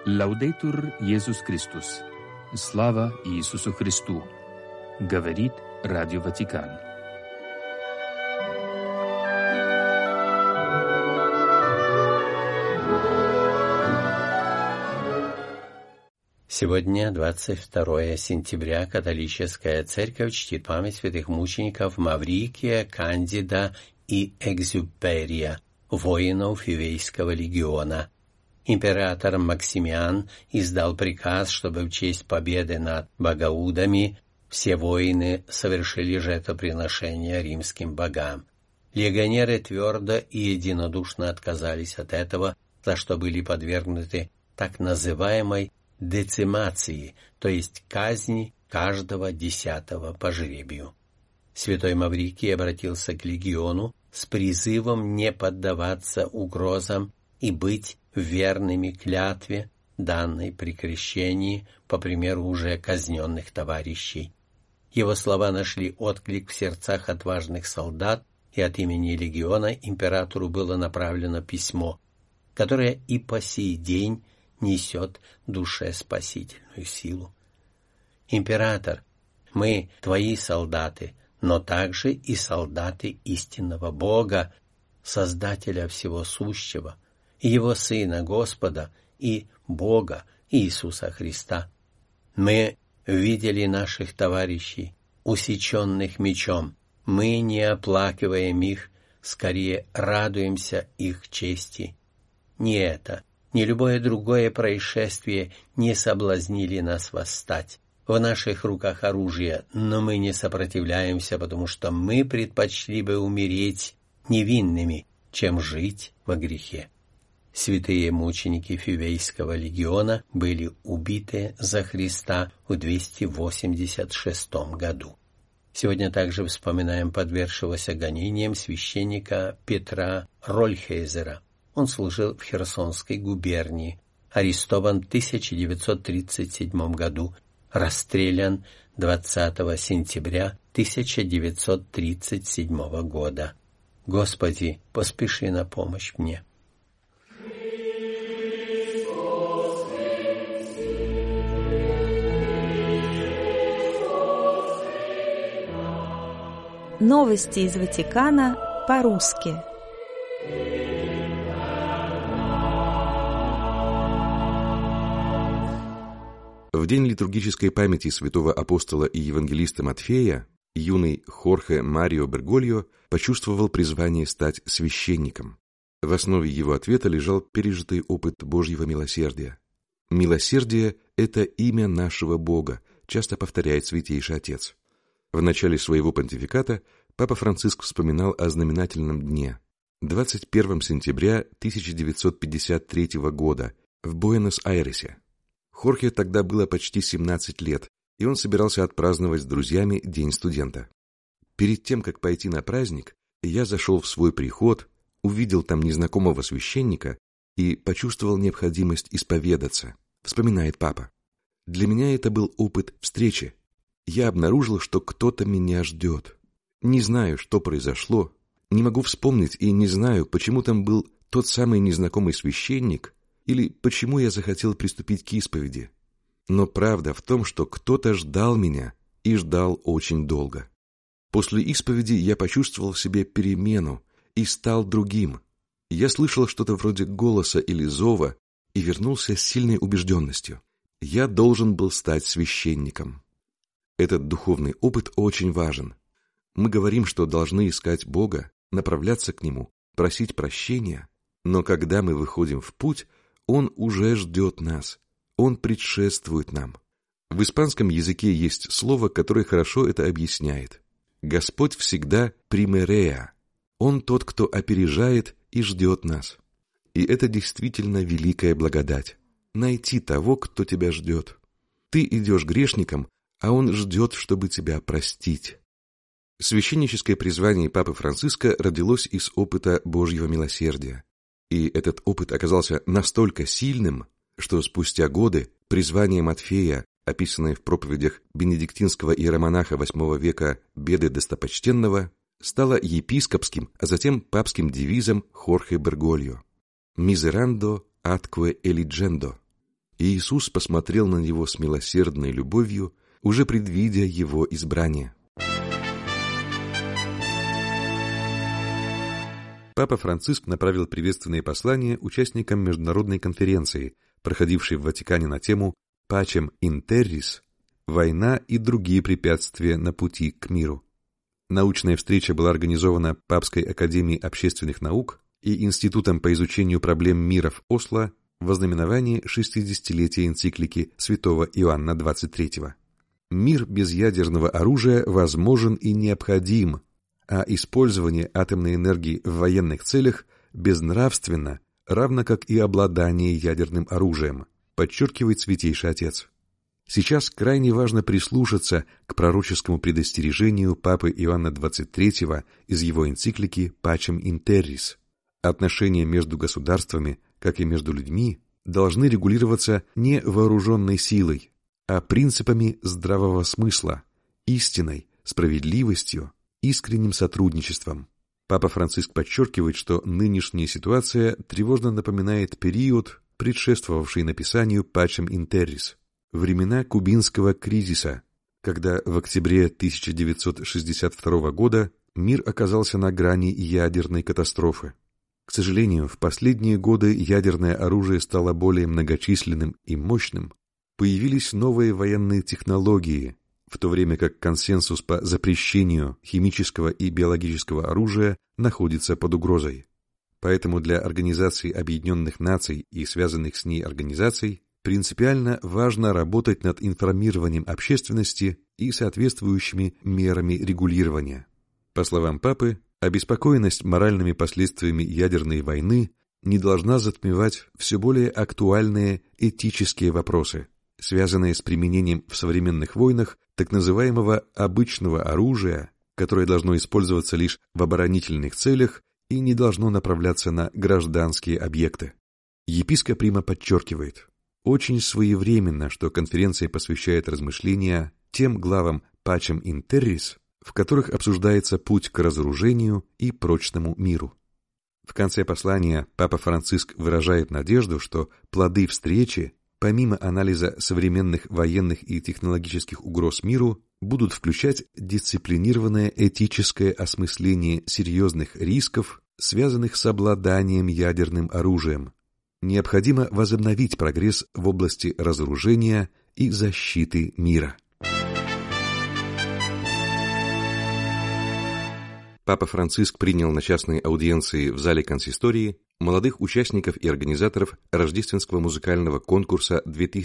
Лаудейтур Иисус Христос. Слава Иисусу Христу. Говорит Радио Ватикан. Сегодня, 22 сентября, католическая церковь чтит память святых мучеников Маврикия, Кандида и Экзюперия, воинов Фивейского легиона. Император Максимиан издал приказ, чтобы в честь победы над богаудами все воины совершили жертвоприношения римским богам. Легионеры твердо и единодушно отказались от этого, за что были подвергнуты так называемой децимации, то есть казни каждого 10-го по жребию. Святой Маврикий обратился к легиону с призывом не поддаваться угрозам и быть верными клятве, данной при крещении, по примеру уже казненных товарищей. Его слова нашли отклик в сердцах отважных солдат, и от имени легиона императору было направлено письмо, которое и по сей день несет душе спасительную силу. Император, мы твои солдаты, но также и солдаты истинного Бога, Создателя всего сущего, Его Сына Господа и Бога Иисуса Христа. Мы видели наших товарищей, усеченных мечом. Мы не оплакиваем их, скорее радуемся их чести. Ни это, ни любое другое происшествие не соблазнили нас восстать. В наших руках оружие, но мы не сопротивляемся, потому что мы предпочли бы умереть невинными, чем жить во грехе. Святые мученики Фивейского легиона были убиты за Христа в 286 году. Сегодня также вспоминаем подвергшегося гонениям священника Петра Рольхейзера. Он служил в Херсонской губернии, арестован в 1937 году, расстрелян 20 сентября 1937 года. Господи, поспеши на помощь мне. Новости из Ватикана по-русски. В день литургической памяти святого апостола и евангелиста Матфея юный Хорхе Марио Бергольо почувствовал призвание стать священником. В основе его ответа лежал пережитый опыт Божьего милосердия. «Милосердие – это имя нашего Бога», часто повторяет Святейший Отец. В начале своего понтификата Папа Франциск вспоминал о знаменательном дне, 21 сентября 1953 года в Буэнос-Айресе. Хорхе тогда было почти 17 лет, и он собирался отпраздновать с друзьями День студента. «Перед тем, как пойти на праздник, я зашел в свой приход, увидел там незнакомого священника и почувствовал необходимость исповедаться», вспоминает Папа. «Для меня это был опыт встречи. Я обнаружил, что кто-то меня ждет. Не знаю, что произошло, не могу вспомнить и не знаю, почему там был тот самый незнакомый священник или почему я захотел приступить к исповеди. Но правда в том, что кто-то ждал меня и ждал очень долго. После исповеди я почувствовал в себе перемену и стал другим. Я слышал что-то вроде голоса или зова и вернулся с сильной убежденностью. Я должен был стать священником». Этот духовный опыт очень важен. Мы говорим, что должны искать Бога, направляться к Нему, просить прощения, но когда мы выходим в путь, Он уже ждет нас, Он предшествует нам. В испанском языке есть слово, которое хорошо это объясняет. Господь всегда примереа. Он тот, кто опережает и ждет нас. И это действительно великая благодать. Найти того, кто тебя ждет. Ты идешь грешником, а Он ждет, чтобы тебя простить. Священническое призвание Папы Франциска родилось из опыта Божьего милосердия. И этот опыт оказался настолько сильным, что спустя годы призвание Матфея, описанное в проповедях бенедиктинского иеромонаха VIII века «Беды достопочтенного», стало епископским, а затем папским девизом Хорхе Бергольо «Miserando atque eligendо» и Иисус посмотрел на него с милосердной любовью, уже предвидя его избрание. Папа Франциск направил приветственные послания участникам международной конференции, проходившей в Ватикане на тему «Pacem in terris» – «Война и другие препятствия на пути к миру». Научная встреча была организована Папской академией общественных наук и Институтом по изучению проблем мира в Осло в ознаменовании 60-летия энциклики святого Иоанна XXIII. Мир без ядерного оружия возможен и необходим, а использование атомной энергии в военных целях безнравственно, равно как и обладание ядерным оружием, подчеркивает Святейший Отец. Сейчас крайне важно прислушаться к пророческому предостережению Папы Иоанна XXIII из его энциклики «Pacem in terris». Отношения между государствами, как и между людьми, должны регулироваться не вооруженной силой, а принципами здравого смысла, истиной, справедливостью, искренним сотрудничеством. Папа Франциск подчеркивает, что нынешняя ситуация тревожно напоминает период, предшествовавший написанию «Pacem in terris», времена кубинского кризиса, когда в октябре 1962 года мир оказался на грани ядерной катастрофы. К сожалению, в последние годы ядерное оружие стало более многочисленным и мощным, появились новые военные технологии, в то время как консенсус по запрещению химического и биологического оружия находится под угрозой. Поэтому для Организации Объединенных Наций и связанных с ней организаций принципиально важно работать над информированием общественности и соответствующими мерами регулирования. По словам Папы, обеспокоенность моральными последствиями ядерной войны не должна затмевать все более актуальные этические вопросы, связанные с применением в современных войнах так называемого обычного оружия, которое должно использоваться лишь в оборонительных целях и не должно направляться на гражданские объекты. Епископ Рима подчеркивает, очень своевременно, что конференция посвящает размышления тем главам «Pacem in terris», в которых обсуждается путь к разоружению и прочному миру. В конце послания Папа Франциск выражает надежду, что плоды встречи, помимо анализа современных военных и технологических угроз миру, будут включать дисциплинированное этическое осмысление серьезных рисков, связанных с обладанием ядерным оружием. Необходимо возобновить прогресс в области разоружения и защиты мира. Папа Франциск принял на частной аудиенции в зале консистории молодых участников и организаторов рождественского музыкального конкурса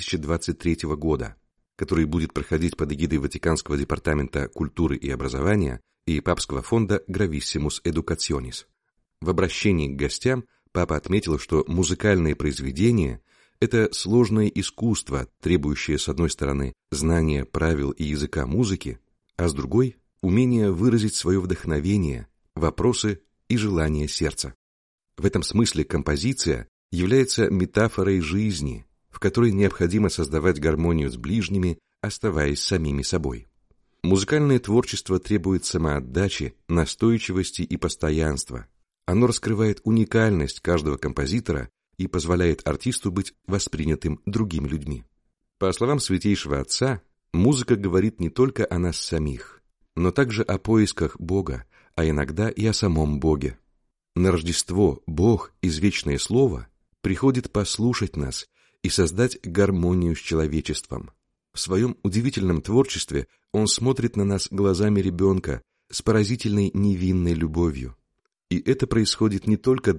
2023 года, который будет проходить под эгидой Ватиканского департамента культуры и образования и Папского фонда Gravissimus Educationis. В обращении к гостям Папа отметил, что музыкальные произведения – это сложное искусство, требующее, с одной стороны, знания правил и языка музыки, а с другой – умение выразить свое вдохновение, вопросы и желания сердца. В этом смысле композиция является метафорой жизни, в которой необходимо создавать гармонию с ближними, оставаясь самими собой. Музыкальное творчество требует самоотдачи, настойчивости и постоянства. Оно раскрывает уникальность каждого композитора и позволяет артисту быть воспринятым другими людьми. По словам Святейшего Отца, музыка говорит не только о нас самих, но также о поисках Бога, а иногда и о самом Боге. На Рождество Бог, извечное Слово, приходит послушать нас и создать гармонию с человечеством. В своем удивительном творчестве Он смотрит на нас глазами ребенка с поразительной невинной любовью. И это происходит не только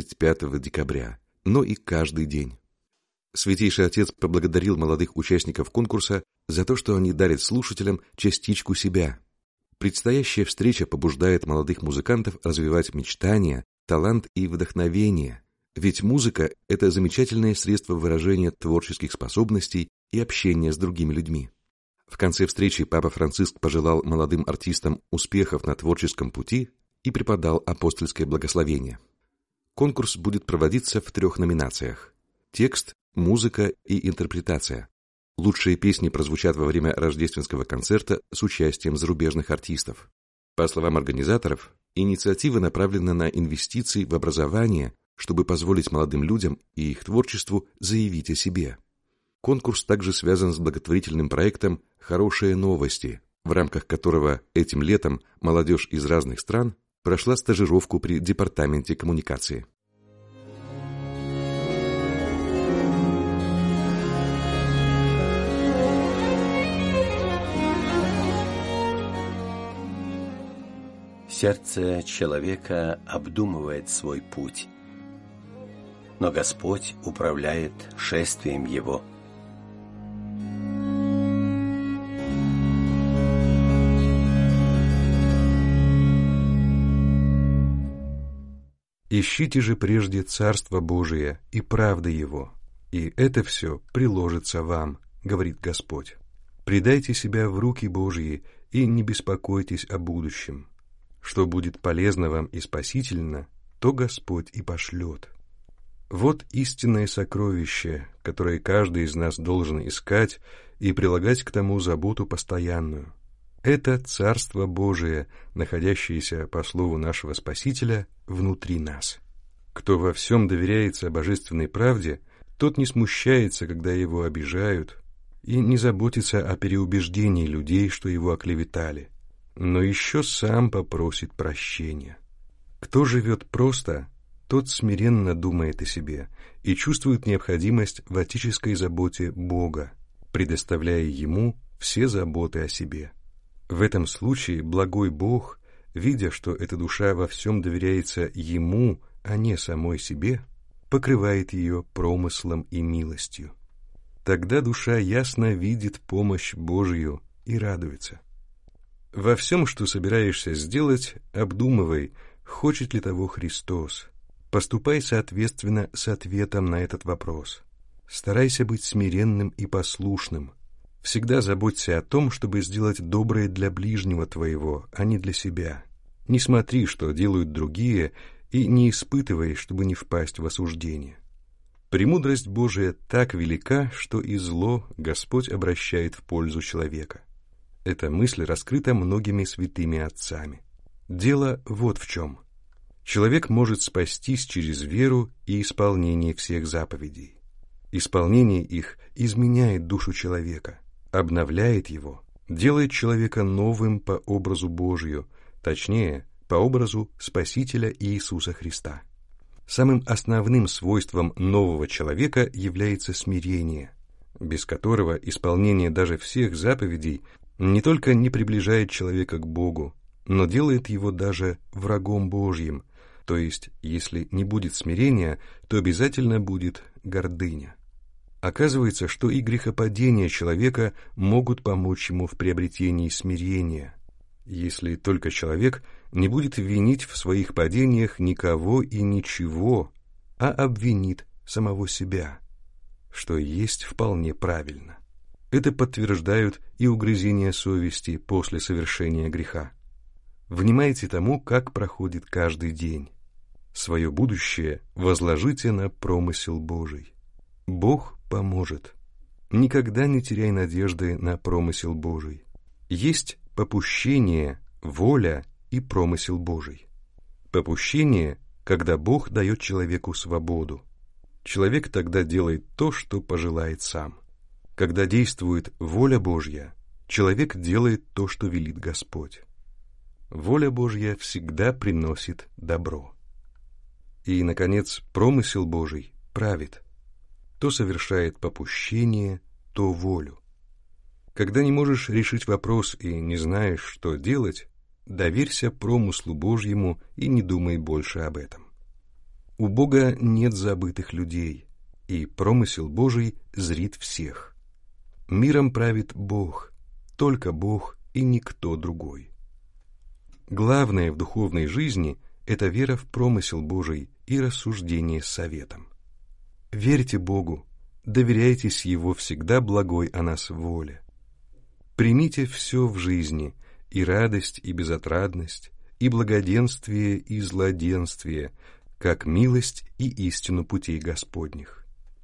25 декабря, но и каждый день. Святейший Отец поблагодарил молодых участников конкурса за то, что они дарят слушателям частичку себя. Предстоящая встреча побуждает молодых музыкантов развивать мечтания, талант и вдохновение, ведь музыка – это замечательное средство выражения творческих способностей и общения с другими людьми. В конце встречи Папа Франциск пожелал молодым артистам успехов на творческом пути и преподал апостольское благословение. Конкурс будет проводиться в 3 номинациях – текст, музыка и интерпретация. Лучшие песни прозвучат во время рождественского концерта с участием зарубежных артистов. По словам организаторов, инициатива направлена на инвестиции в образование, чтобы позволить молодым людям и их творчеству заявить о себе. Конкурс также связан с благотворительным проектом «Хорошие новости», в рамках которого этим летом молодежь из разных стран прошла стажировку при Департаменте коммуникации. Сердце человека обдумывает свой путь, но Господь управляет шествием его. «Ищите же прежде Царство Божие и правды Его, и это все приложится вам, говорит Господь. Предайте себя в руки Божьи и не беспокойтесь о будущем. Что будет полезно вам и спасительно, то Господь и пошлет. Вот истинное сокровище, которое каждый из нас должен искать и прилагать к тому заботу постоянную. Это Царство Божие, находящееся, по слову нашего Спасителя, внутри нас. Кто во всем доверяется божественной правде, тот не смущается, когда его обижают, и не заботится о переубеждении людей, что его оклеветали, но еще сам попросит прощения. Кто живет просто, тот смиренно думает о себе и чувствует необходимость в отеческой заботе Бога, предоставляя Ему все заботы о себе. В этом случае благой Бог, видя, что эта душа во всем доверяется Ему, а не самой себе, покрывает ее промыслом и милостью. Тогда душа ясно видит помощь Божию и радуется. Во всем, что собираешься сделать, обдумывай, хочет ли того Христос. Поступай соответственно с ответом на этот вопрос. Старайся быть смиренным и послушным. Всегда заботься о том, чтобы сделать доброе для ближнего твоего, а не для себя. Не смотри, что делают другие, и не испытывай, чтобы не впасть в осуждение. Премудрость Божия так велика, что и зло Господь обращает в пользу человека. Эта мысль раскрыта многими святыми отцами. Дело вот в чем. Человек может спастись через веру и исполнение всех заповедей. Исполнение их изменяет душу человека, обновляет его, делает человека новым по образу Божию, точнее, по образу Спасителя Иисуса Христа. Самым основным свойством нового человека является смирение, без которого исполнение даже всех заповедей не только не приближает человека к Богу, но делает его даже врагом Божьим, то есть, если не будет смирения, то обязательно будет гордыня. Оказывается, что и грехопадения человека могут помочь ему в приобретении смирения, если только человек не будет винить в своих падениях никого и ничего, а обвинит самого себя, что есть вполне правильно. Это подтверждают и угрызения совести после совершения греха. Внимайте тому, как проходит каждый день. Свое будущее возложите на промысел Божий. Бог поможет. Никогда не теряй надежды на промысел Божий. Есть попущение, воля и промысел Божий. Попущение, когда Бог дает человеку свободу. Человек тогда делает то, что пожелает сам. Когда действует воля Божья, человек делает то, что велит Господь. Воля Божья всегда приносит добро. И, наконец, промысел Божий правит. То совершает попущение, то волю. Когда не можешь решить вопрос и не знаешь, что делать, доверься промыслу Божьему и не думай больше об этом. У Бога нет забытых людей, и промысел Божий зрит всех. Миром правит Бог, только Бог и никто другой. Главное в духовной жизни – это вера в промысел Божий и рассуждение с советом. Верьте Богу, доверяйтесь Его всегда благой о нас воле. Примите все в жизни, и радость, и безотрадность, и благоденствие, и злоденствие, как милость и истину путей Господних.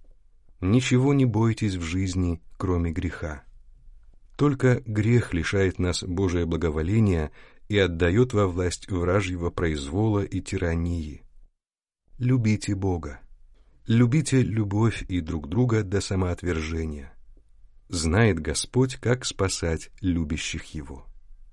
Ничего не бойтесь в жизни, кроме греха. Только грех лишает нас Божия благоволения и отдает во власть вражьего произвола и тирании. Любите Бога. Любите любовь и друг друга до самоотвержения. Знает Господь, как спасать любящих Его.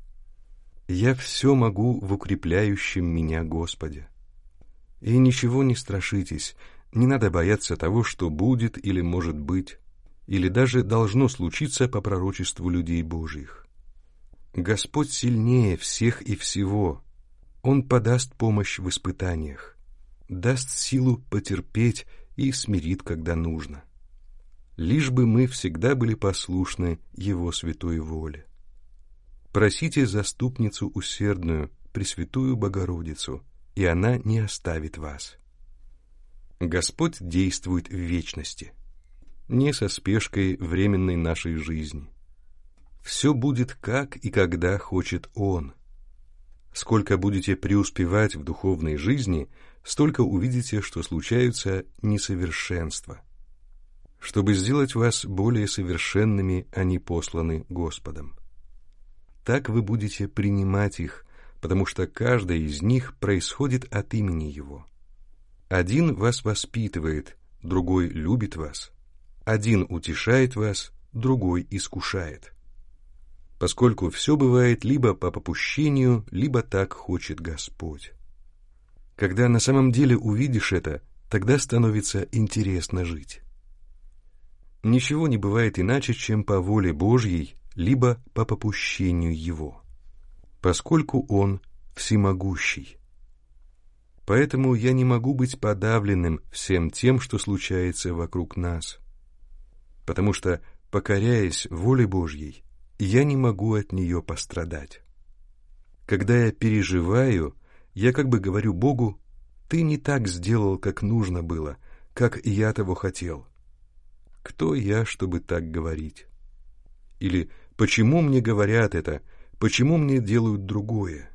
Я все могу в укрепляющем меня Господе. И ничего не страшитесь, не надо бояться того, что будет или может быть, или даже должно случиться по пророчеству людей Божьих. Господь сильнее всех и всего. Он подаст помощь в испытаниях, даст силу потерпеть и смирит, когда нужно. Лишь бы мы всегда были послушны Его святой воле. Просите заступницу усердную, Пресвятую Богородицу, и она не оставит вас. Господь действует в вечности, не со спешкой временной нашей жизни. Все будет как и когда хочет Он. Сколько будете преуспевать в духовной жизни, столько увидите, что случаются несовершенства. Чтобы сделать вас более совершенными, они посланы Господом. Так вы будете принимать их, потому что каждая из них происходит от имени Его. Один вас воспитывает, другой любит вас. Один утешает вас, другой искушает. Поскольку все бывает либо по попущению, либо так хочет Господь. Когда на самом деле увидишь это, тогда становится интересно жить. Ничего не бывает иначе, чем по воле Божьей, либо по попущению Его, поскольку Он всемогущий. Поэтому я не могу быть подавленным всем тем, что случается вокруг нас, потому что, покоряясь воле Божьей, я не могу от нее пострадать. Когда я переживаю, я как бы говорю Богу: «Ты не так сделал, как нужно было, как я того хотел». Кто я, чтобы так говорить? Или почему мне говорят это, почему мне делают другое?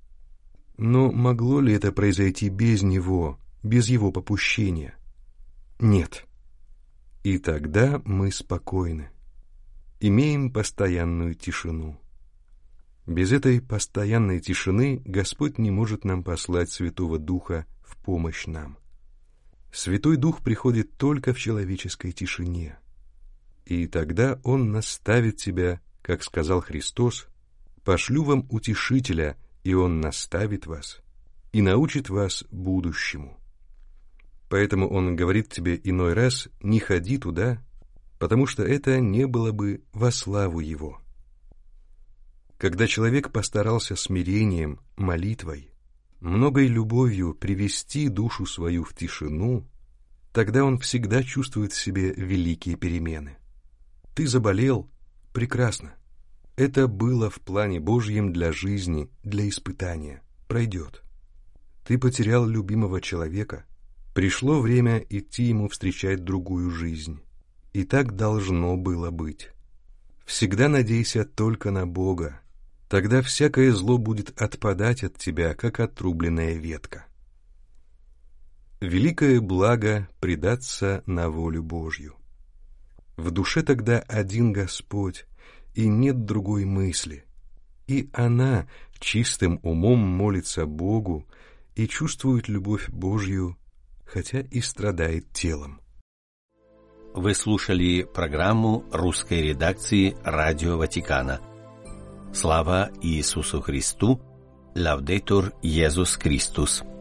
Но могло ли это произойти без Него, без Его попущения? Нет. И тогда мы спокойны, имеем постоянную тишину. Без этой постоянной тишины Господь не может нам послать Святого Духа в помощь нам. Святой Дух приходит только в человеческой тишине. И тогда Он наставит тебя, как сказал Христос: «Пошлю вам утешителя, и Он наставит вас и научит вас будущему». Поэтому Он говорит тебе иной раз: не ходи туда, потому что это не было бы во славу Его. Когда человек постарался смирением, молитвой, многой любовью привести душу свою в тишину, тогда он всегда чувствует в себе великие перемены. Ты заболел? Прекрасно. Это было в плане Божьем для жизни, для испытания. Пройдет. Ты потерял любимого человека? Пришло время идти ему встречать другую жизнь. И так должно было быть. Всегда надейся только на Бога. Тогда всякое зло будет отпадать от тебя, как отрубленная ветка. Великое благо предаться на волю Божью. В душе тогда один Господь, и нет другой мысли. И она чистым умом молится Богу и чувствует любовь Божью, хотя и страдает телом. Вы слушали программу русской редакции Радио Ватикана. Слава Иисусу Христу! Лаудетур Иисус Христос!